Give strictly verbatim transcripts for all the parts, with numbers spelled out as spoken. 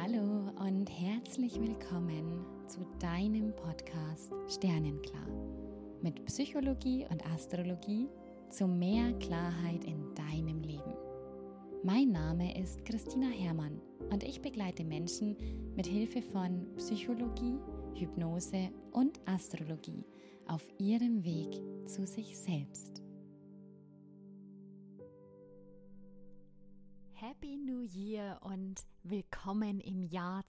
Hallo und herzlich willkommen zu deinem Podcast Sternenklar mit Psychologie und Astrologie zu mehr Klarheit in deinem Leben. Mein Name ist Christina Herrmann und ich begleite Menschen mit Hilfe von Psychologie, Hypnose und Astrologie auf ihrem Weg zu sich selbst. Happy New Year und willkommen im Jahr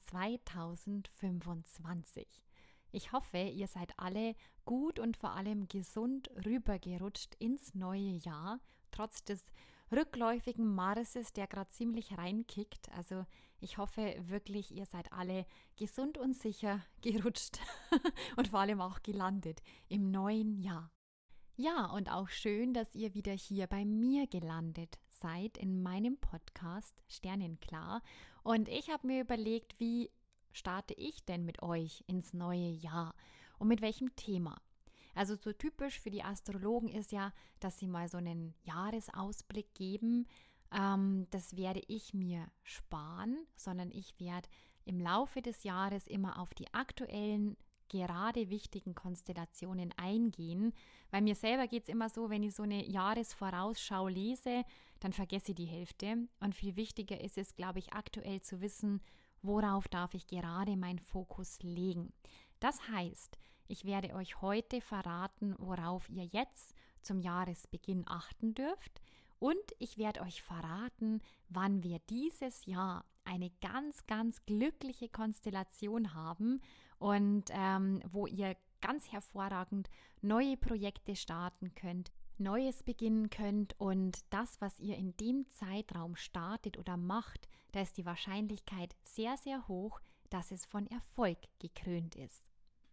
zweitausendfünfundzwanzig. Ich hoffe, ihr seid alle gut und vor allem gesund rübergerutscht ins neue Jahr, trotz des rückläufigen Marses, der gerade ziemlich reinkickt. Also ich hoffe wirklich, ihr seid alle gesund und sicher gerutscht und vor allem auch gelandet im neuen Jahr. Ja, und auch schön, dass ihr wieder hier bei mir gelandet seid in meinem Podcast Sternenklar. Und ich habe mir überlegt, wie starte ich denn mit euch ins neue Jahr und mit welchem Thema? Also so typisch für die Astrologen ist ja, dass sie mal so einen Jahresausblick geben. Ähm, das werde ich mir sparen, sondern ich werde im Laufe des Jahres immer auf die aktuellen gerade wichtigen Konstellationen eingehen, weil mir selber geht es immer so, wenn ich so eine Jahresvorausschau lese, dann vergesse ich die Hälfte und viel wichtiger ist es, glaube ich, aktuell zu wissen, worauf darf ich gerade meinen Fokus legen. Das heißt, ich werde euch heute verraten, worauf ihr jetzt zum Jahresbeginn achten dürft und ich werde euch verraten, wann wir dieses Jahr eine ganz, ganz glückliche Konstellation haben und ähm, wo ihr ganz hervorragend neue Projekte starten könnt, Neues beginnen könnt und das, was ihr in dem Zeitraum startet oder macht, da ist die Wahrscheinlichkeit sehr, sehr hoch, dass es von Erfolg gekrönt ist.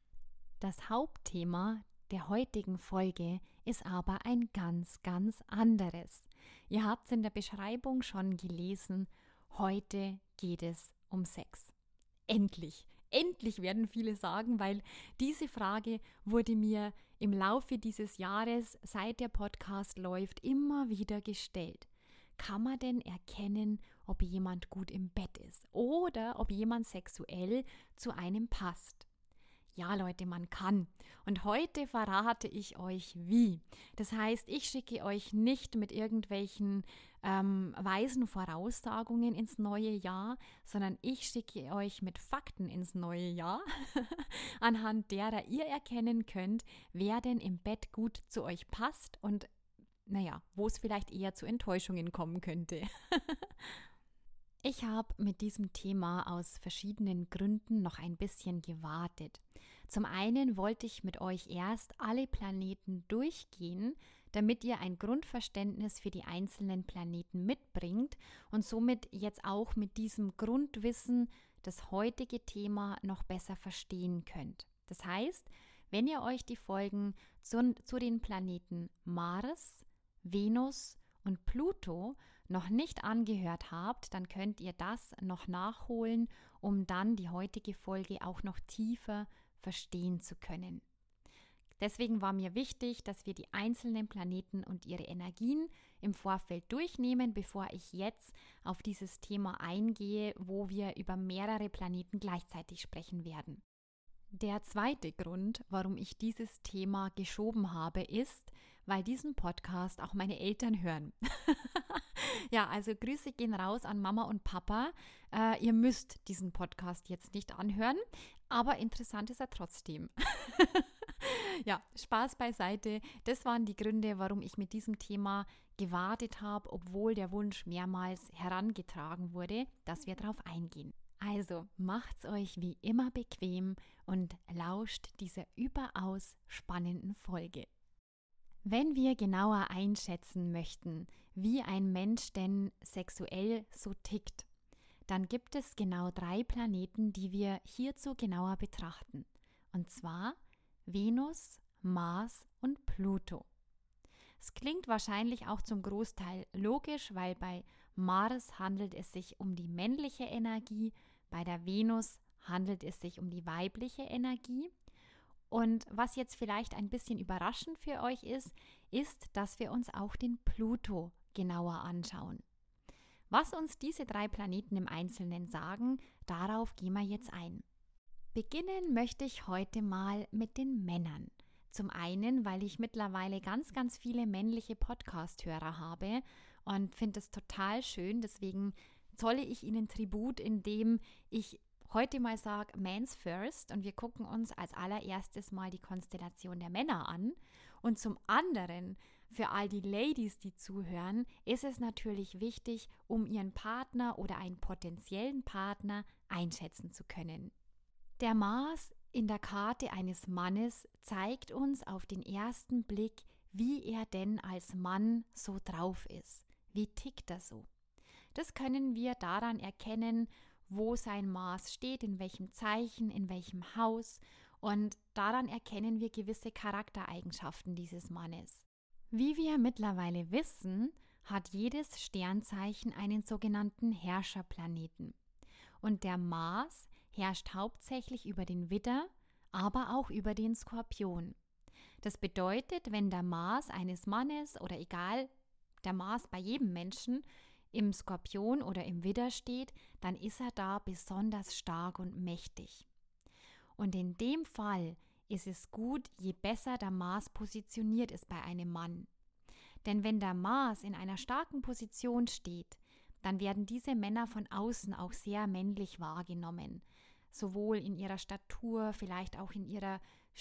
Das Hauptthema der heutigen Folge ist aber ein ganz, ganz anderes. Ihr habt es in der Beschreibung schon gelesen, heute geht es um Sex. Endlich, endlich werden viele sagen, weil diese Frage wurde mir im Laufe dieses Jahres, seit der Podcast läuft, immer wieder gestellt. Kann man denn erkennen, ob jemand gut im Bett ist oder ob jemand sexuell zu einem passt? Ja, Leute, man kann. Und heute verrate ich euch, wie. Das heißt, ich schicke euch nicht mit irgendwelchen ähm, weisen Voraussagungen ins neue Jahr, sondern ich schicke euch mit Fakten ins neue Jahr, anhand derer ihr erkennen könnt, wer denn im Bett gut zu euch passt und, naja, wo es vielleicht eher zu Enttäuschungen kommen könnte. Ich habe mit diesem Thema aus verschiedenen Gründen noch ein bisschen gewartet. Zum einen wollte ich mit euch erst alle Planeten durchgehen, damit ihr ein Grundverständnis für die einzelnen Planeten mitbringt und somit jetzt auch mit diesem Grundwissen das heutige Thema noch besser verstehen könnt. Das heißt, wenn ihr euch die Folgen zu, zu den Planeten Mars, Venus und Pluto noch nicht angehört habt, dann könnt ihr das noch nachholen, um dann die heutige Folge auch noch tiefer verstehen zu können. Deswegen war mir wichtig, dass wir die einzelnen Planeten und ihre Energien im Vorfeld durchnehmen, bevor ich jetzt auf dieses Thema eingehe, wo wir über mehrere Planeten gleichzeitig sprechen werden. Der zweite Grund, warum ich dieses Thema geschoben habe, ist, weil diesen Podcast auch meine Eltern hören. Ja, also Grüße gehen raus an Mama und Papa. Äh, ihr müsst diesen Podcast jetzt nicht anhören, aber interessant ist er trotzdem. Ja, Spaß beiseite. Das waren die Gründe, warum ich mit diesem Thema gewartet habe, obwohl der Wunsch mehrmals herangetragen wurde, dass wir darauf eingehen. Also macht's euch wie immer bequem und lauscht dieser überaus spannenden Folge. Wenn wir genauer einschätzen möchten, wie ein Mensch denn sexuell so tickt, dann gibt es genau drei Planeten, die wir hierzu genauer betrachten. Und zwar Venus, Mars und Pluto. Es klingt wahrscheinlich auch zum Großteil logisch, weil bei Mars handelt es sich um die männliche Energie, bei der Venus handelt es sich um die weibliche Energie. Und was jetzt vielleicht ein bisschen überraschend für euch ist, ist, dass wir uns auch den Pluto genauer anschauen. Was uns diese drei Planeten im Einzelnen sagen, darauf gehen wir jetzt ein. Beginnen möchte ich heute mal mit den Männern. Zum einen, weil ich mittlerweile ganz, ganz viele männliche Podcast-Hörer habe und finde es total schön. Deswegen zolle ich ihnen Tribut, indem ich heute mal sage, Mans first, und wir gucken uns als allererstes mal die Konstellation der Männer an. Und zum anderen, für all die Ladies, die zuhören, ist es natürlich wichtig, um ihren Partner oder einen potenziellen Partner einschätzen zu können. Der Mars in der Karte eines Mannes zeigt uns auf den ersten Blick, wie er denn als Mann so drauf ist. Wie tickt er so? Das können wir daran erkennen, wo sein Mars steht, in welchem Zeichen, in welchem Haus, und daran erkennen wir gewisse Charaktereigenschaften dieses Mannes. Wie wir mittlerweile wissen, hat jedes Sternzeichen einen sogenannten Herrscherplaneten. Und der Mars herrscht hauptsächlich über den Widder, aber auch über den Skorpion. Das bedeutet, wenn der Mars eines Mannes oder egal, der Mars bei jedem Menschen im Skorpion oder im Widder steht, dann ist er da besonders stark und mächtig. Und in dem Fall ist es gut, je besser der Mars positioniert ist bei einem Mann. Denn wenn der Mars in einer starken Position steht, dann werden diese Männer von außen auch sehr männlich wahrgenommen. Sowohl in ihrer Statur, vielleicht auch in ihrer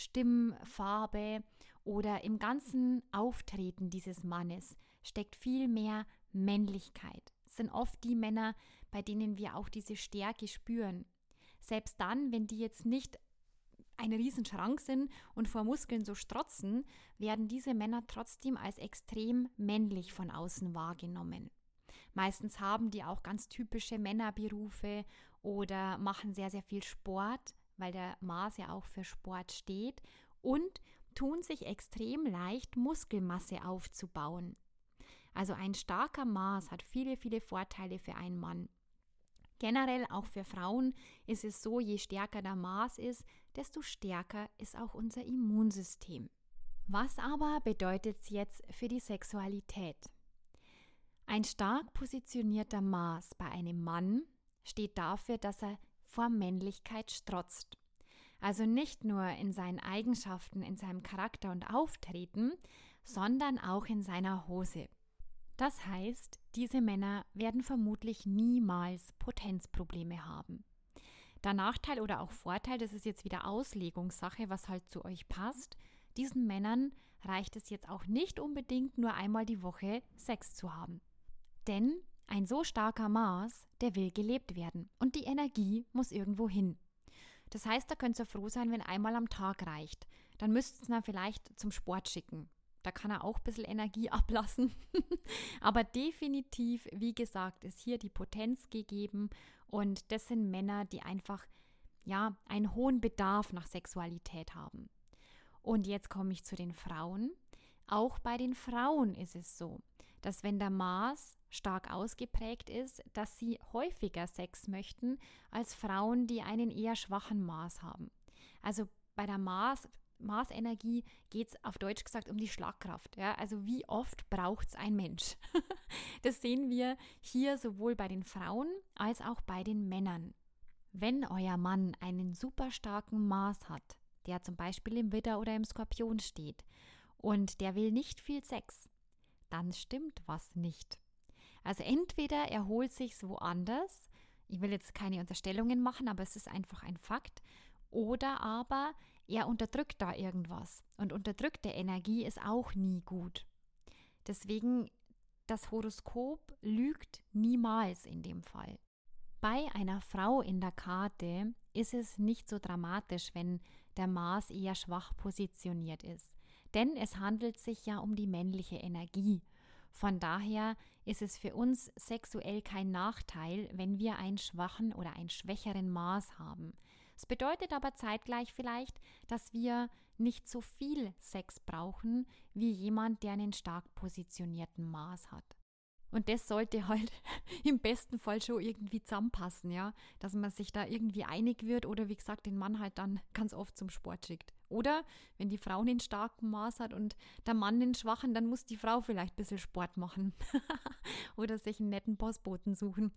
Stimmfarbe oder im ganzen Auftreten dieses Mannes steckt viel mehr Männlichkeit. Es sind oft die Männer, bei denen wir auch diese Stärke spüren. Selbst dann, wenn die jetzt nicht ein Riesenschrank sind und vor Muskeln so strotzen, werden diese Männer trotzdem als extrem männlich von außen wahrgenommen. Meistens haben die auch ganz typische Männerberufe oder machen sehr, sehr viel Sport, weil der Mars ja auch für Sport steht, und tun sich extrem leicht, Muskelmasse aufzubauen. Also ein starker Mars hat viele, viele Vorteile für einen Mann. Generell auch für Frauen ist es so, je stärker der Mars ist, desto stärker ist auch unser Immunsystem. Was aber bedeutet es jetzt für die Sexualität? Ein stark positionierter Mars bei einem Mann steht dafür, dass er vor Männlichkeit strotzt. Also nicht nur in seinen Eigenschaften, in seinem Charakter und Auftreten, sondern auch in seiner Hose. Das heißt, diese Männer werden vermutlich niemals Potenzprobleme haben. Der Nachteil oder auch Vorteil, das ist jetzt wieder Auslegungssache, was halt zu euch passt. Diesen Männern reicht es jetzt auch nicht unbedingt, nur einmal die Woche Sex zu haben. Denn ein so starker Mars, der will gelebt werden und die Energie muss irgendwo hin. Das heißt, da könnt ihr froh sein, wenn einmal am Tag reicht. Dann müsst ihr ihn vielleicht zum Sport schicken. Da kann er auch ein bisschen Energie ablassen. Aber definitiv, wie gesagt, ist hier die Potenz gegeben. Und das sind Männer, die einfach ja, einen hohen Bedarf nach Sexualität haben. Und jetzt komme ich zu den Frauen. Auch bei den Frauen ist es so, dass wenn der Mars stark ausgeprägt ist, dass sie häufiger Sex möchten als Frauen, die einen eher schwachen Mars haben. Also bei der Mars Marsenergie geht es auf Deutsch gesagt um die Schlagkraft. Ja? Also wie oft braucht es ein Mensch? Das sehen wir hier sowohl bei den Frauen als auch bei den Männern. Wenn euer Mann einen super starken Mars hat, der zum Beispiel im Widder oder im Skorpion steht und der will nicht viel Sex, dann stimmt was nicht. Also entweder er holt sich's woanders, ich will jetzt keine Unterstellungen machen, aber es ist einfach ein Fakt, oder aber er unterdrückt da irgendwas. Und unterdrückte Energie ist auch nie gut. Deswegen, das Horoskop lügt niemals in dem Fall. Bei einer Frau in der Karte ist es nicht so dramatisch, wenn der Mars eher schwach positioniert ist. Denn es handelt sich ja um die männliche Energie. Von daher ist es für uns sexuell kein Nachteil, wenn wir einen schwachen oder einen schwächeren Mars haben. Es bedeutet aber zeitgleich vielleicht, dass wir nicht so viel Sex brauchen wie jemand, der einen stark positionierten Mars hat. Und das sollte halt im besten Fall schon irgendwie zusammenpassen, ja, dass man sich da irgendwie einig wird oder wie gesagt den Mann halt dann ganz oft zum Sport schickt. Oder wenn die Frau einen starken Maß hat und der Mann den schwachen, dann muss die Frau vielleicht ein bisschen Sport machen oder sich einen netten Postboten suchen.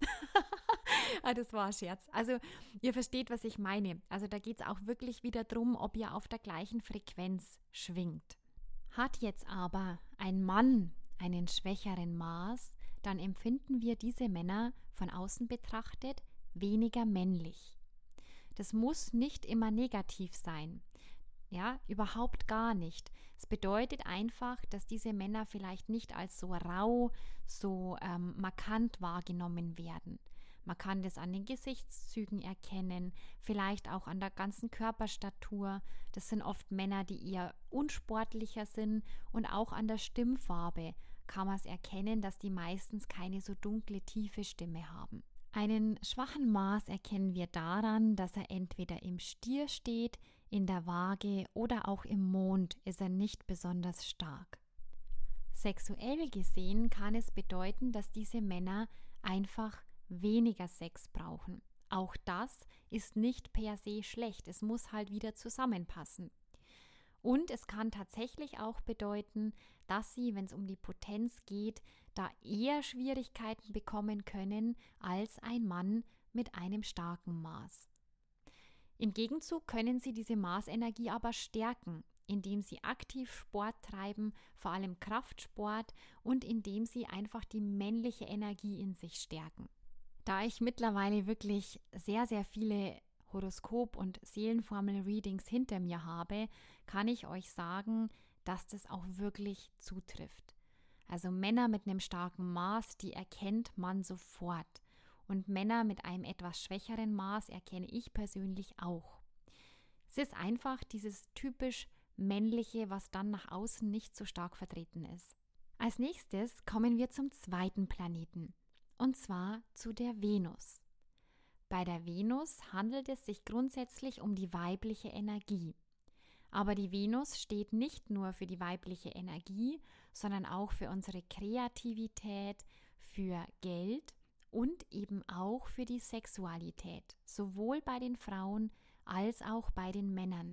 Ah, das war ein Scherz. Also ihr versteht, was ich meine. Also da geht es auch wirklich wieder darum, ob ihr auf der gleichen Frequenz schwingt. Hat jetzt aber ein Mann einen schwächeren Maß, dann empfinden wir diese Männer von außen betrachtet weniger männlich. Das muss nicht immer negativ sein. Ja, überhaupt gar nicht. Es bedeutet einfach, dass diese Männer vielleicht nicht als so rau, so ähm, markant wahrgenommen werden. Man kann das an den Gesichtszügen erkennen, vielleicht auch an der ganzen Körperstatur. Das sind oft Männer, die eher unsportlicher sind, und auch an der Stimmfarbe kann man es erkennen, dass die meistens keine so dunkle, tiefe Stimme haben. Einen schwachen Maß erkennen wir daran, dass er entweder im Stier steht, in der Waage oder auch im Mond ist er nicht besonders stark. Sexuell gesehen kann es bedeuten, dass diese Männer einfach weniger Sex brauchen. Auch das ist nicht per se schlecht, es muss halt wieder zusammenpassen. Und es kann tatsächlich auch bedeuten, dass sie, wenn es um die Potenz geht, da eher Schwierigkeiten bekommen können als ein Mann mit einem starken Maß. Im Gegenzug können sie diese Maßenergie aber stärken, indem sie aktiv Sport treiben, vor allem Kraftsport, und indem sie einfach die männliche Energie in sich stärken. Da ich mittlerweile wirklich sehr, sehr viele Horoskop- und Seelenformel-Readings hinter mir habe, kann ich euch sagen, dass das auch wirklich zutrifft. Also Männer mit einem starken Maß, die erkennt man sofort. Und Männer mit einem etwas schwächeren Maß erkenne ich persönlich auch. Es ist einfach dieses typisch männliche, was dann nach außen nicht so stark vertreten ist. Als nächstes kommen wir zum zweiten Planeten, und zwar zu der Venus. Bei der Venus handelt es sich grundsätzlich um die weibliche Energie. Aber die Venus steht nicht nur für die weibliche Energie, sondern auch für unsere Kreativität, für Geld und eben auch für die Sexualität, sowohl bei den Frauen als auch bei den Männern.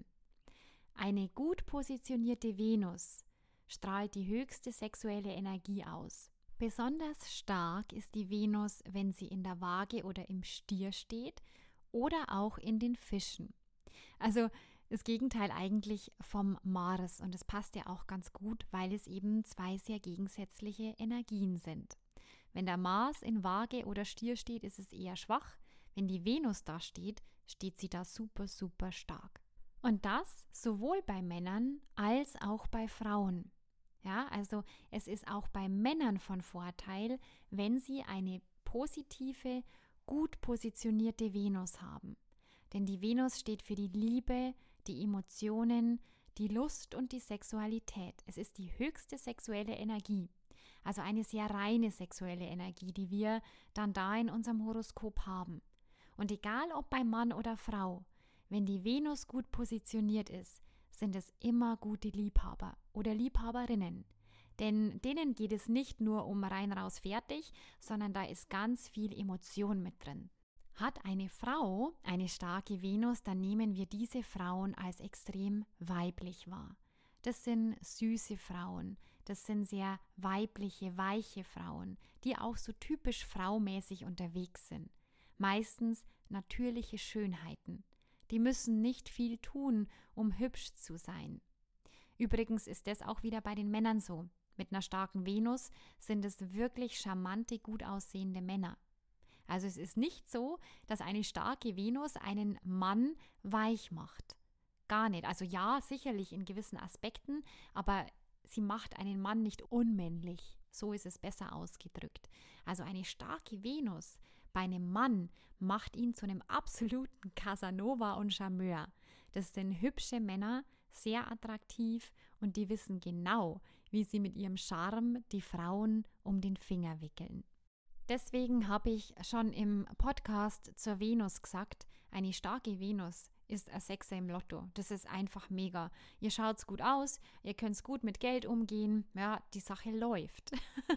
Eine gut positionierte Venus strahlt die höchste sexuelle Energie aus. Besonders stark ist die Venus, wenn sie in der Waage oder im Stier steht oder auch in den Fischen. Also das Gegenteil eigentlich vom Mars, und es passt ja auch ganz gut, weil es eben zwei sehr gegensätzliche Energien sind. Wenn der Mars in Waage oder Stier steht, ist es eher schwach. Wenn die Venus da steht, steht sie da super, super stark. Und das sowohl bei Männern als auch bei Frauen. Ja, also es ist auch bei Männern von Vorteil, wenn sie eine positive, gut positionierte Venus haben. Denn die Venus steht für die Liebe, die Emotionen, die Lust und die Sexualität. Es ist die höchste sexuelle Energie. Also eine sehr reine sexuelle Energie, die wir dann da in unserem Horoskop haben. Und egal ob bei Mann oder Frau, wenn die Venus gut positioniert ist, sind es immer gute Liebhaber oder Liebhaberinnen. Denn denen geht es nicht nur um rein raus fertig, sondern da ist ganz viel Emotion mit drin. Hat eine Frau eine starke Venus, dann nehmen wir diese Frauen als extrem weiblich wahr. Das sind süße Frauen, das sind sehr weibliche, weiche Frauen, die auch so typisch fraumäßig unterwegs sind. Meistens natürliche Schönheiten. Die müssen nicht viel tun, um hübsch zu sein. Übrigens ist das auch wieder bei den Männern so. Mit einer starken Venus sind es wirklich charmante, gut aussehende Männer. Also es ist nicht so, dass eine starke Venus einen Mann weich macht. Gar nicht. Also ja, sicherlich in gewissen Aspekten, aber sie macht einen Mann nicht unmännlich. So ist es besser ausgedrückt. Also eine starke Venus bei einem Mann macht ihn zu einem absoluten Casanova und Charmeur. Das sind hübsche Männer, sehr attraktiv, und die wissen genau, wie sie mit ihrem Charme die Frauen um den Finger wickeln. Deswegen habe ich schon im Podcast zur Venus gesagt, eine starke Venus ist ein Sechser im Lotto. Das ist einfach mega. Ihr schaut gut aus, ihr könnt gut mit Geld umgehen, ja, die Sache läuft.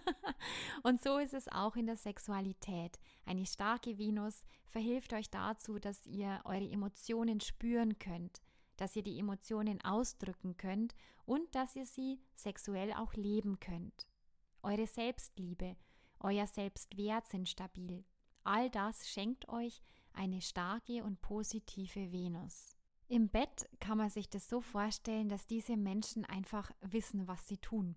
Und so ist es auch in der Sexualität. Eine starke Venus verhilft euch dazu, dass ihr eure Emotionen spüren könnt, dass ihr die Emotionen ausdrücken könnt und dass ihr sie sexuell auch leben könnt. Eure Selbstliebe, euer Selbstwert sind stabil. All das schenkt euch eine starke und positive Venus. Im Bett kann man sich das so vorstellen, dass diese Menschen einfach wissen, was sie tun,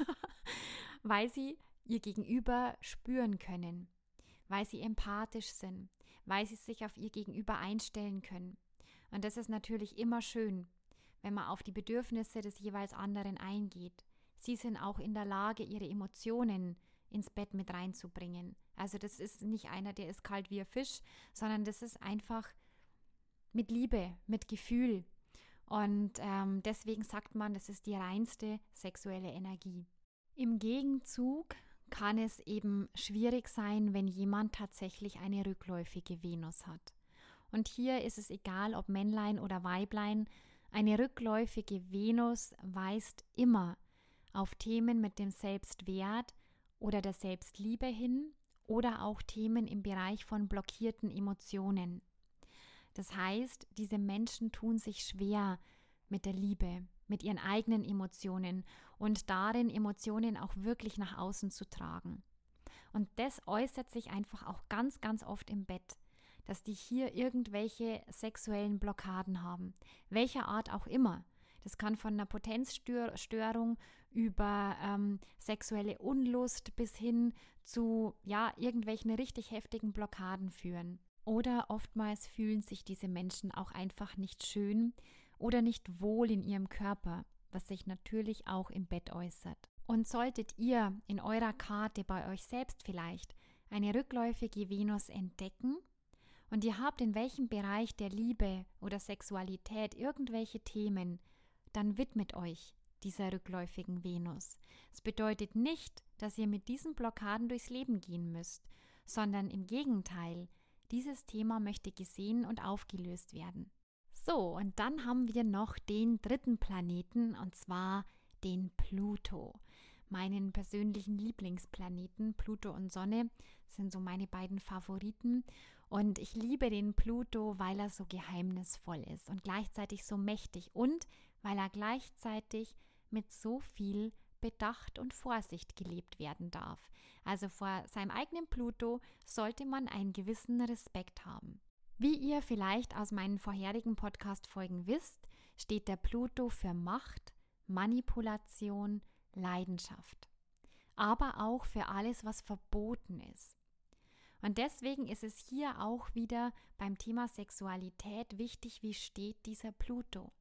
weil sie ihr Gegenüber spüren können, weil sie empathisch sind, weil sie sich auf ihr Gegenüber einstellen können. Und das ist natürlich immer schön, wenn man auf die Bedürfnisse des jeweils anderen eingeht. Sie sind auch in der Lage, ihre Emotionen ins Bett mit reinzubringen. Also das ist nicht einer, der ist kalt wie ein Fisch, sondern das ist einfach mit Liebe, mit Gefühl. Und ähm, deswegen sagt man, das ist die reinste sexuelle Energie. Im Gegenzug kann es eben schwierig sein, wenn jemand tatsächlich eine rückläufige Venus hat. Und hier ist es egal, ob Männlein oder Weiblein, eine rückläufige Venus weist immer auf Themen mit dem Selbstwert oder der Selbstliebe hin oder auch Themen im Bereich von blockierten Emotionen. Das heißt, diese Menschen tun sich schwer mit der Liebe, mit ihren eigenen Emotionen und darin, Emotionen auch wirklich nach außen zu tragen. Und das äußert sich einfach auch ganz, ganz oft im Bett, dass die hier irgendwelche sexuellen Blockaden haben, welcher Art auch immer. Das kann von einer Potenzstörung über ähm, sexuelle Unlust bis hin zu ja, irgendwelchen richtig heftigen Blockaden führen. Oder oftmals fühlen sich diese Menschen auch einfach nicht schön oder nicht wohl in ihrem Körper, was sich natürlich auch im Bett äußert. Und solltet ihr in eurer Karte bei euch selbst vielleicht eine rückläufige Venus entdecken und ihr habt in welchem Bereich der Liebe oder Sexualität irgendwelche Themen, dann widmet euch dieser rückläufigen Venus. Es bedeutet nicht, dass ihr mit diesen Blockaden durchs Leben gehen müsst, sondern im Gegenteil, dieses Thema möchte gesehen und aufgelöst werden. So, und dann haben wir noch den dritten Planeten, und zwar den Pluto. Meinen persönlichen Lieblingsplaneten, Pluto und Sonne, sind so meine beiden Favoriten. Und ich liebe den Pluto, weil er so geheimnisvoll ist und gleichzeitig so mächtig und weil er gleichzeitig mit so viel Bedacht und Vorsicht gelebt werden darf. Also vor seinem eigenen Pluto sollte man einen gewissen Respekt haben. Wie ihr vielleicht aus meinen vorherigen Podcast-Folgen wisst, steht der Pluto für Macht, Manipulation, Leidenschaft, aber auch für alles, was verboten ist. Und deswegen ist es hier auch wieder beim Thema Sexualität wichtig, wie steht dieser Pluto.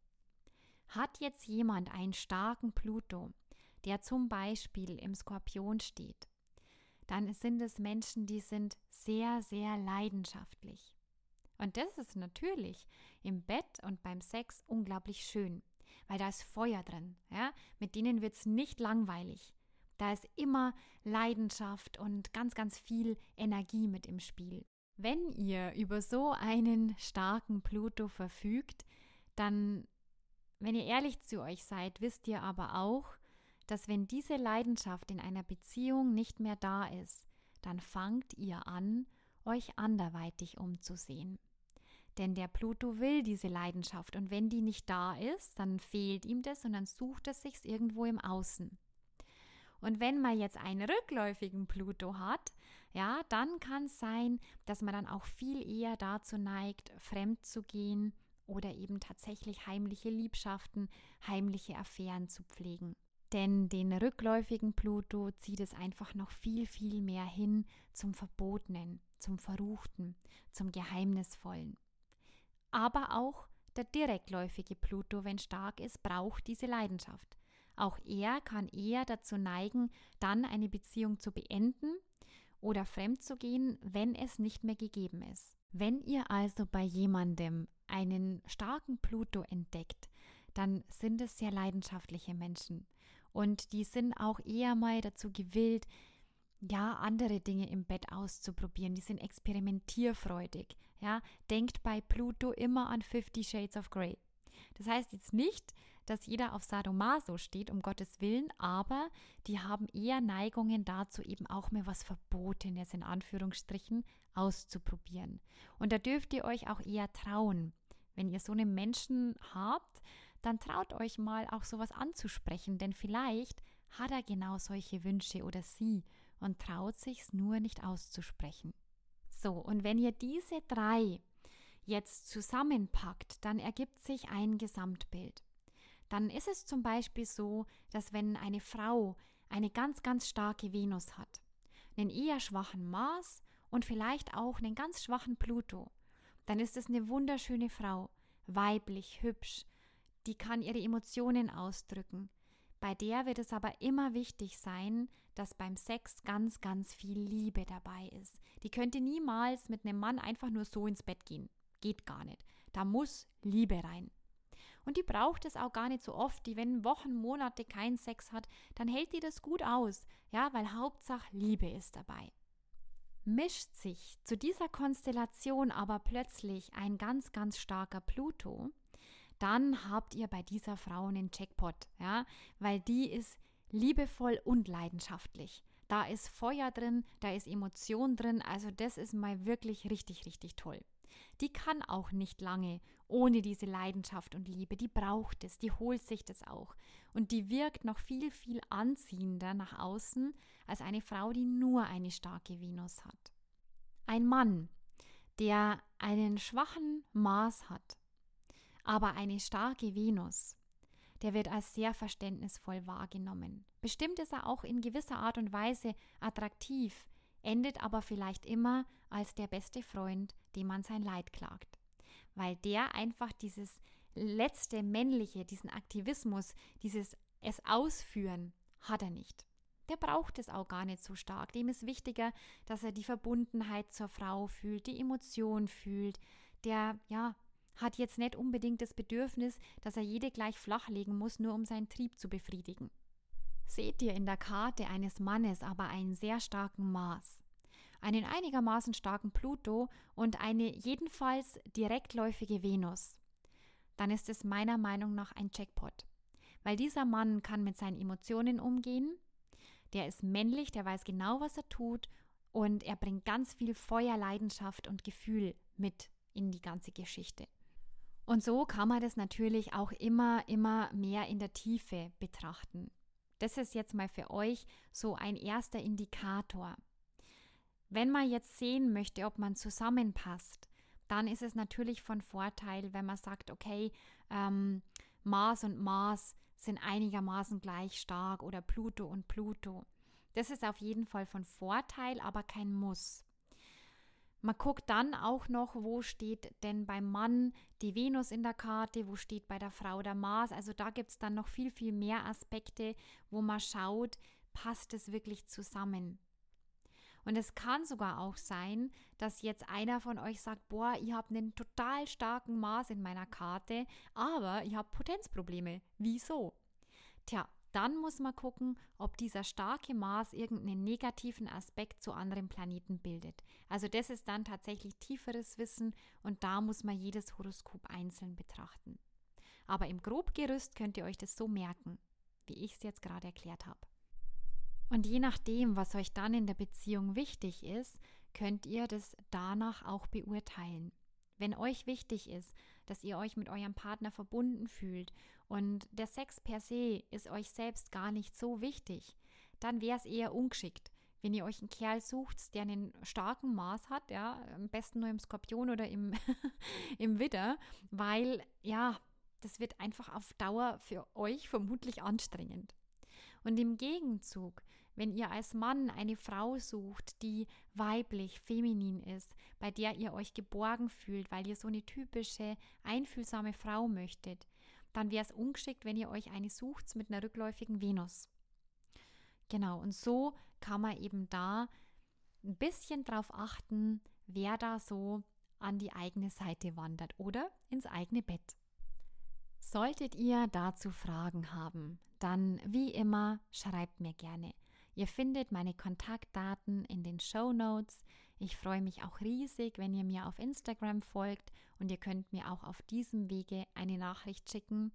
Hat jetzt jemand einen starken Pluto, der zum Beispiel im Skorpion steht, dann sind es Menschen, die sind sehr, sehr leidenschaftlich. Und das ist natürlich im Bett und beim Sex unglaublich schön, weil da ist Feuer drin. Ja? Mit denen wird es nicht langweilig. Da ist immer Leidenschaft und ganz, ganz viel Energie mit im Spiel. Wenn ihr über so einen starken Pluto verfügt, dann, wenn ihr ehrlich zu euch seid, wisst ihr aber auch, dass wenn diese Leidenschaft in einer Beziehung nicht mehr da ist, dann fangt ihr an, euch anderweitig umzusehen. Denn der Pluto will diese Leidenschaft und wenn die nicht da ist, dann fehlt ihm das und dann sucht er sich's irgendwo im Außen. Und wenn man jetzt einen rückläufigen Pluto hat, ja, dann kann es sein, dass man dann auch viel eher dazu neigt, fremd zu gehen oder eben tatsächlich heimliche Liebschaften, heimliche Affären zu pflegen. Denn den rückläufigen Pluto zieht es einfach noch viel, viel mehr hin zum Verbotenen, zum Verruchten, zum Geheimnisvollen. Aber auch der direktläufige Pluto, wenn stark ist, braucht diese Leidenschaft. Auch er kann eher dazu neigen, dann eine Beziehung zu beenden oder fremd zu gehen, wenn es nicht mehr gegeben ist. Wenn ihr also bei jemandem einen starken Pluto entdeckt, dann sind es sehr leidenschaftliche Menschen. Und die sind auch eher mal dazu gewillt, ja, andere Dinge im Bett auszuprobieren. Die sind experimentierfreudig. Ja, denkt bei Pluto immer an Fifty Shades of Grey. Das heißt jetzt nicht, dass jeder auf Sadomaso steht, um Gottes Willen, aber die haben eher Neigungen dazu, eben auch mal was Verbotenes in Anführungsstrichen auszuprobieren. Und da dürft ihr euch auch eher trauen. Wenn ihr so einen Menschen habt, dann traut euch mal auch sowas anzusprechen, denn vielleicht hat er genau solche Wünsche oder sie und traut sich's nur nicht auszusprechen. So, und wenn ihr diese drei jetzt zusammenpackt, dann ergibt sich ein Gesamtbild. Dann ist es zum Beispiel so, dass wenn eine Frau eine ganz, ganz starke Venus hat, einen eher schwachen Mars und vielleicht auch einen ganz schwachen Pluto, dann ist es eine wunderschöne Frau, weiblich, hübsch, die kann ihre Emotionen ausdrücken. Bei der wird es aber immer wichtig sein, dass beim Sex ganz, ganz viel Liebe dabei ist. Die könnte niemals mit einem Mann einfach nur so ins Bett gehen. Geht gar nicht. Da muss Liebe rein. Und die braucht es auch gar nicht so oft. Die, wenn Wochen, Monate keinen Sex hat, dann hält die das gut aus. Ja, weil Hauptsache Liebe ist dabei. Mischt sich zu dieser Konstellation aber plötzlich ein ganz, ganz starker Pluto, dann habt ihr bei dieser Frau einen Jackpot, ja, weil die ist liebevoll und leidenschaftlich. Da ist Feuer drin, da ist Emotion drin, also das ist mal wirklich richtig, richtig toll. Die kann auch nicht lange ohne diese Leidenschaft und Liebe, die braucht es, die holt sich das auch. Und die wirkt noch viel, viel anziehender nach außen als eine Frau, die nur eine starke Venus hat. Ein Mann, der einen schwachen Mars hat, aber eine starke Venus, der wird als sehr verständnisvoll wahrgenommen. Bestimmt ist er auch in gewisser Art und Weise attraktiv, endet aber vielleicht immer als der beste Freund, dem man sein Leid klagt. Weil der einfach dieses letzte Männliche, diesen Aktivismus, dieses es ausführen, hat er nicht. Der braucht es auch gar nicht so stark. Dem ist wichtiger, dass er die Verbundenheit zur Frau fühlt, die Emotion fühlt. Der, ja, hat jetzt nicht unbedingt das Bedürfnis, dass er jede gleich flachlegen muss, nur um seinen Trieb zu befriedigen. Seht ihr in der Karte eines Mannes aber einen sehr starken Mars, einen einigermaßen starken Pluto und eine jedenfalls direktläufige Venus, dann ist es meiner Meinung nach ein Jackpot. Weil dieser Mann kann mit seinen Emotionen umgehen, der ist männlich, der weiß genau, was er tut und er bringt ganz viel Feuer, Leidenschaft und Gefühl mit in die ganze Geschichte. Und so kann man das natürlich auch immer, immer mehr in der Tiefe betrachten. Das ist jetzt mal für euch so ein erster Indikator. Wenn man jetzt sehen möchte, ob man zusammenpasst, dann ist es natürlich von Vorteil, wenn man sagt, okay, ähm, Mars und Mars sind einigermaßen gleich stark oder Pluto und Pluto. Das ist auf jeden Fall von Vorteil, aber kein Muss. Man guckt dann auch noch, wo steht denn beim Mann die Venus in der Karte, wo steht bei der Frau der Mars. Also da gibt es dann noch viel, viel mehr Aspekte, wo man schaut, passt es wirklich zusammen. Und es kann sogar auch sein, dass jetzt einer von euch sagt, boah, ich habe einen total starken Mars in meiner Karte, aber ich habe Potenzprobleme. Wieso? Tja, dann muss man gucken, ob dieser starke Mars irgendeinen negativen Aspekt zu anderen Planeten bildet. Also das ist dann tatsächlich tieferes Wissen und da muss man jedes Horoskop einzeln betrachten. Aber im Grobgerüst könnt ihr euch das so merken, wie ich es jetzt gerade erklärt habe. Und je nachdem, was euch dann in der Beziehung wichtig ist, könnt ihr das danach auch beurteilen. Wenn euch wichtig ist, dass ihr euch mit eurem Partner verbunden fühlt und der Sex per se ist euch selbst gar nicht so wichtig, dann wäre es eher ungeschickt, wenn ihr euch einen Kerl sucht, der einen starken Mars hat, ja, am besten nur im Skorpion oder im, im Widder, weil, ja, das wird einfach auf Dauer für euch vermutlich anstrengend. Und im Gegenzug, wenn ihr als Mann eine Frau sucht, die weiblich, feminin ist, bei der ihr euch geborgen fühlt, weil ihr so eine typische, einfühlsame Frau möchtet, dann wäre es ungeschickt, wenn ihr euch eine sucht mit einer rückläufigen Venus. Genau, und so kann man eben da ein bisschen drauf achten, wer da so an die eigene Seite wandert oder ins eigene Bett. Solltet ihr dazu Fragen haben, dann wie immer schreibt mir gerne. Ihr findet meine Kontaktdaten in den Shownotes. Ich freue mich auch riesig, wenn ihr mir auf Instagram folgt und ihr könnt mir auch auf diesem Wege eine Nachricht schicken.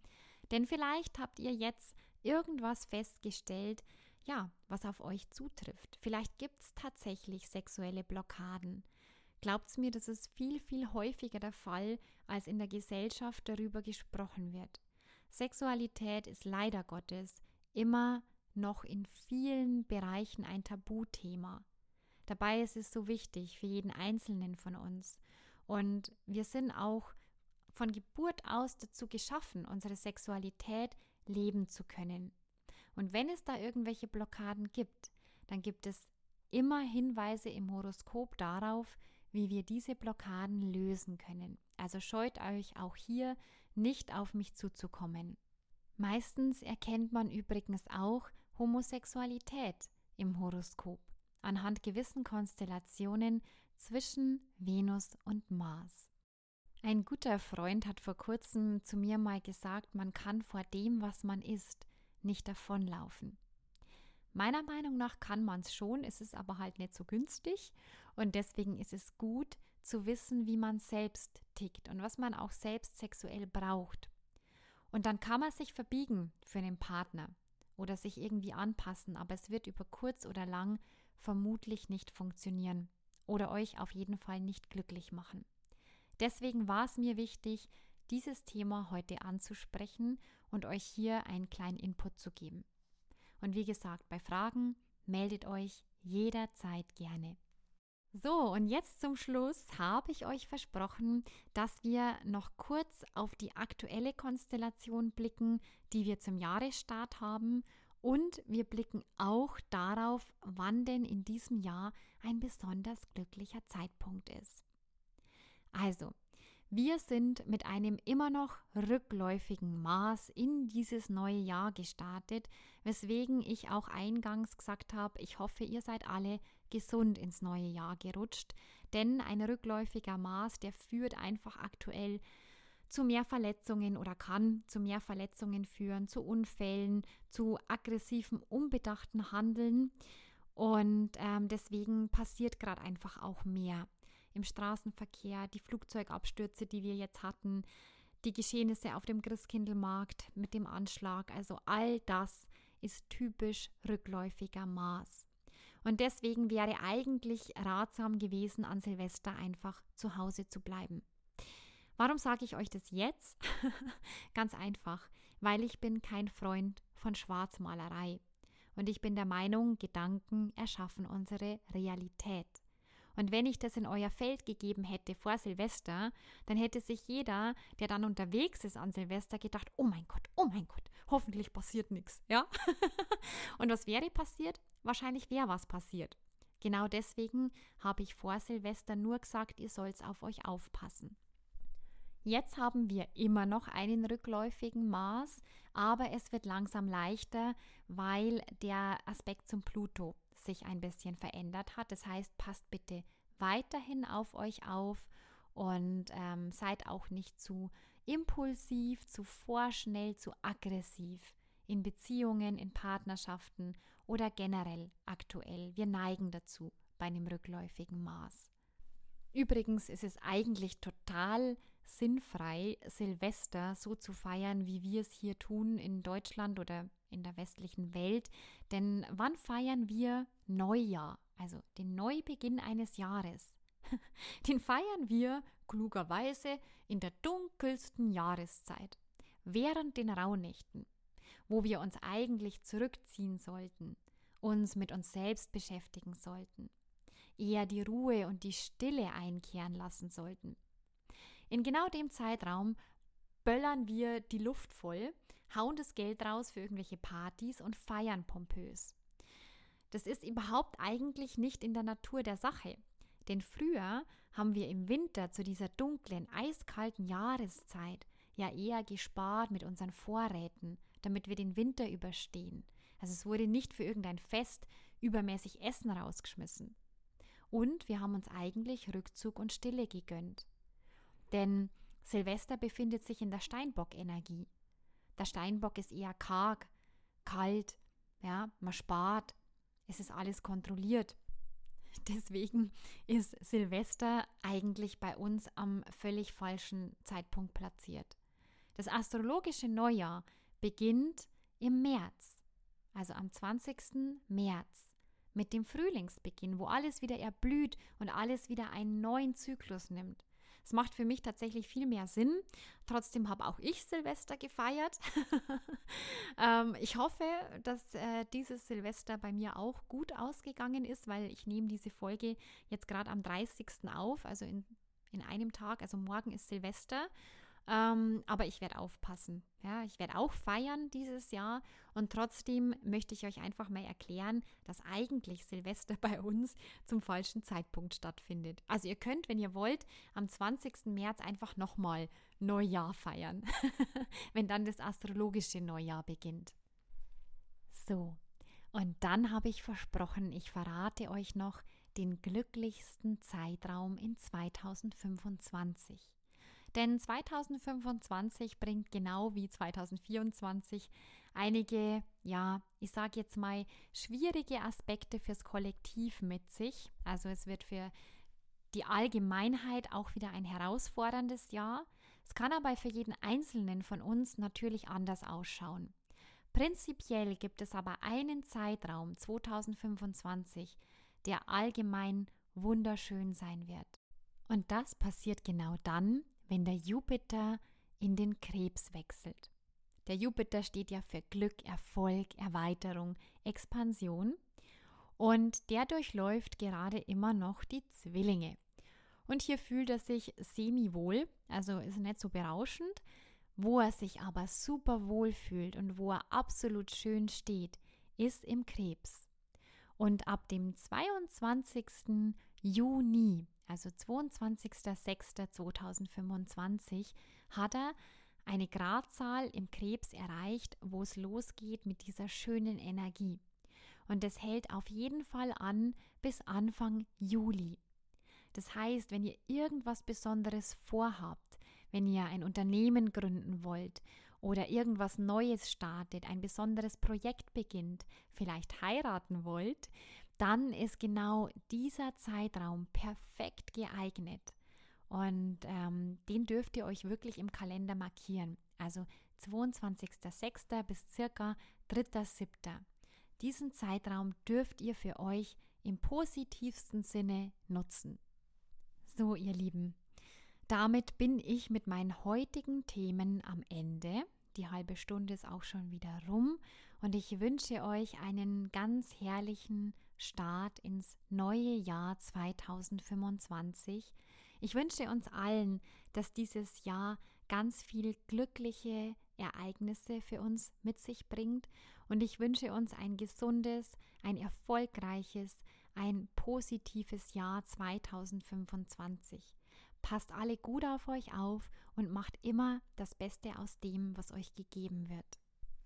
Denn vielleicht habt ihr jetzt irgendwas festgestellt, ja, was auf euch zutrifft. Vielleicht gibt es tatsächlich sexuelle Blockaden. Glaubt's mir, das ist viel, viel häufiger der Fall, als in der Gesellschaft darüber gesprochen wird. Sexualität ist leider Gottes immer noch in vielen Bereichen ein Tabuthema. Dabei ist es so wichtig für jeden Einzelnen von uns. Und wir sind auch von Geburt aus dazu geschaffen, unsere Sexualität leben zu können. Und wenn es da irgendwelche Blockaden gibt, dann gibt es immer Hinweise im Horoskop darauf, wie wir diese Blockaden lösen können. Also scheut euch auch hier nicht auf mich zuzukommen. Meistens erkennt man übrigens auch Homosexualität im Horoskop anhand gewissen Konstellationen zwischen Venus und Mars. Ein guter Freund hat vor kurzem zu mir mal gesagt, man kann vor dem, was man ist, nicht davonlaufen. Meiner Meinung nach kann man es schon, es ist aber halt nicht so günstig und deswegen ist es gut zu wissen, wie man selbst tickt und was man auch selbst sexuell braucht. Und dann kann man sich verbiegen für einen Partner oder sich irgendwie anpassen, aber es wird über kurz oder lang vermutlich nicht funktionieren oder euch auf jeden Fall nicht glücklich machen. Deswegen war es mir wichtig, dieses Thema heute anzusprechen und euch hier einen kleinen Input zu geben. Und wie gesagt, bei Fragen meldet euch jederzeit gerne. So, und jetzt zum Schluss habe ich euch versprochen, dass wir noch kurz auf die aktuelle Konstellation blicken, die wir zum Jahresstart haben. Und wir blicken auch darauf, wann denn in diesem Jahr ein besonders glücklicher Zeitpunkt ist. Also, wir sind mit einem immer noch rückläufigen Mars in dieses neue Jahr gestartet, weswegen ich auch eingangs gesagt habe, ich hoffe, ihr seid alle gesund ins neue Jahr gerutscht, denn ein rückläufiger Mars, der führt einfach aktuell zu mehr Verletzungen oder kann zu mehr Verletzungen führen, zu Unfällen, zu aggressivem, unbedachten Handeln und ähm, deswegen passiert gerade einfach auch mehr im Straßenverkehr, die Flugzeugabstürze, die wir jetzt hatten, die Geschehnisse auf dem Christkindlmarkt mit dem Anschlag, also all das ist typisch rückläufiger Mars. Und deswegen wäre eigentlich ratsam gewesen, an Silvester einfach zu Hause zu bleiben. Warum sage ich euch das jetzt? Ganz einfach, weil ich bin kein Freund von Schwarzmalerei. Und ich bin der Meinung, Gedanken erschaffen unsere Realität. Und wenn ich das in euer Feld gegeben hätte vor Silvester, dann hätte sich jeder, der dann unterwegs ist an Silvester, gedacht, oh mein Gott, oh mein Gott, hoffentlich passiert nichts, ja? Und was wäre passiert? Wahrscheinlich wäre was passiert. Genau deswegen habe ich vor Silvester nur gesagt, ihr sollt auf euch aufpassen. Jetzt haben wir immer noch einen rückläufigen Mars, aber es wird langsam leichter, weil der Aspekt zum Pluto sich ein bisschen verändert hat. Das heißt, passt bitte weiterhin auf euch auf und ähm, seid auch nicht zu impulsiv, zu vorschnell, zu aggressiv in Beziehungen, in Partnerschaften oder generell aktuell. Wir neigen dazu bei einem rückläufigen Mars. Übrigens ist es eigentlich total sinnfrei, Silvester so zu feiern, wie wir es hier tun in Deutschland oder in der westlichen Welt. Denn wann feiern wir Neujahr, also den Neubeginn eines Jahres? Den feiern wir klugerweise in der dunkelsten Jahreszeit, während den Rauhnächten, wo wir uns eigentlich zurückziehen sollten, uns mit uns selbst beschäftigen sollten, eher die Ruhe und die Stille einkehren lassen sollten. In genau dem Zeitraum böllern wir die Luft voll, hauen das Geld raus für irgendwelche Partys und feiern pompös. Das ist überhaupt eigentlich nicht in der Natur der Sache. Denn früher haben wir im Winter zu dieser dunklen, eiskalten Jahreszeit ja eher gespart mit unseren Vorräten, damit wir den Winter überstehen. Also es wurde nicht für irgendein Fest übermäßig Essen rausgeschmissen. Und wir haben uns eigentlich Rückzug und Stille gegönnt. Denn Silvester befindet sich in der Steinbock-Energie. Der Steinbock ist eher karg, kalt, ja, man spart, es ist alles kontrolliert. Deswegen ist Silvester eigentlich bei uns am völlig falschen Zeitpunkt platziert. Das astrologische Neujahr beginnt im März, also am zwanzigsten März, mit dem Frühlingsbeginn, wo alles wieder erblüht und alles wieder einen neuen Zyklus nimmt. Es macht für mich tatsächlich viel mehr Sinn. Trotzdem habe auch ich Silvester gefeiert. ähm, ich hoffe, dass äh, dieses Silvester bei mir auch gut ausgegangen ist, weil ich nehme diese Folge jetzt gerade am dreißigsten auf, also in, in einem Tag, also morgen ist Silvester. Ähm, aber ich werde aufpassen. Ja, ich werde auch feiern dieses Jahr und trotzdem möchte ich euch einfach mal erklären, dass eigentlich Silvester bei uns zum falschen Zeitpunkt stattfindet. Also ihr könnt, wenn ihr wollt, am zwanzigsten März einfach nochmal Neujahr feiern, wenn dann das astrologische Neujahr beginnt. So, und dann habe ich versprochen, ich verrate euch noch den glücklichsten Zeitraum in zweitausendfünfundzwanzig. Denn zweitausendfünfundzwanzig bringt genau wie zweitausendvierundzwanzig einige, ja, ich sage jetzt mal, schwierige Aspekte fürs Kollektiv mit sich. Also es wird für die Allgemeinheit auch wieder ein herausforderndes Jahr. Es kann aber für jeden Einzelnen von uns natürlich anders ausschauen. Prinzipiell gibt es aber einen Zeitraum, zweitausendfünfundzwanzig, der allgemein wunderschön sein wird. Und das passiert genau dann, wenn der Jupiter in den Krebs wechselt. Der Jupiter steht ja für Glück, Erfolg, Erweiterung, Expansion und der durchläuft gerade immer noch die Zwillinge. Und hier fühlt er sich semi-wohl, also ist nicht so berauschend. Wo er sich aber super wohl fühlt und wo er absolut schön steht, ist im Krebs. Und ab dem zweiundzwanzigsten Juni, also zweiundzwanzigster sechster zweitausendfünfundzwanzig, hat er eine Gradzahl im Krebs erreicht, wo es losgeht mit dieser schönen Energie. Und es hält auf jeden Fall an bis Anfang Juli. Das heißt, wenn ihr irgendwas Besonderes vorhabt, wenn ihr ein Unternehmen gründen wollt oder irgendwas Neues startet, ein besonderes Projekt beginnt, vielleicht heiraten wollt, dann ist genau dieser Zeitraum perfekt geeignet. Und ähm, den dürft ihr euch wirklich im Kalender markieren. Also zweiundzwanzigster sechster bis circa dritter siebter Diesen Zeitraum dürft ihr für euch im positivsten Sinne nutzen. So, ihr Lieben, damit bin ich mit meinen heutigen Themen am Ende. Die halbe Stunde ist auch schon wieder rum und ich wünsche euch einen ganz herrlichen Start ins neue Jahr zweitausendfünfundzwanzig. Ich wünsche uns allen, dass dieses Jahr ganz viel glückliche Ereignisse für uns mit sich bringt und ich wünsche uns ein gesundes, ein erfolgreiches, ein positives Jahr zweitausendfünfundzwanzig. Passt alle gut auf euch auf und macht immer das Beste aus dem, was euch gegeben wird.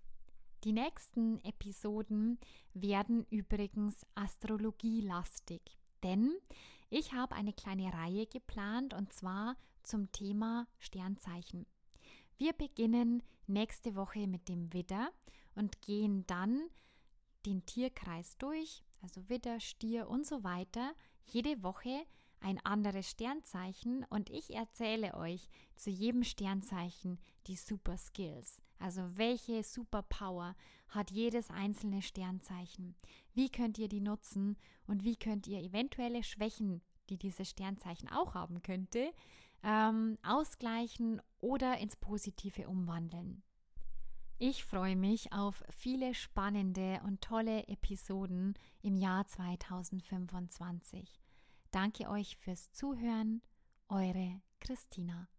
Die nächsten Episoden werden übrigens astrologielastig, denn ich habe eine kleine Reihe geplant und zwar zum Thema Sternzeichen. Wir beginnen nächste Woche mit dem Widder und gehen dann den Tierkreis durch, also Widder, Stier und so weiter, jede Woche ein anderes Sternzeichen und ich erzähle euch zu jedem Sternzeichen die Super Skills. Also welche Superpower hat jedes einzelne Sternzeichen? Wie könnt ihr die nutzen und wie könnt ihr eventuelle Schwächen, die dieses Sternzeichen auch haben könnte, ähm, ausgleichen oder ins Positive umwandeln? Ich freue mich auf viele spannende und tolle Episoden im Jahr zweitausendfünfundzwanzig. Danke euch fürs Zuhören, eure Christina.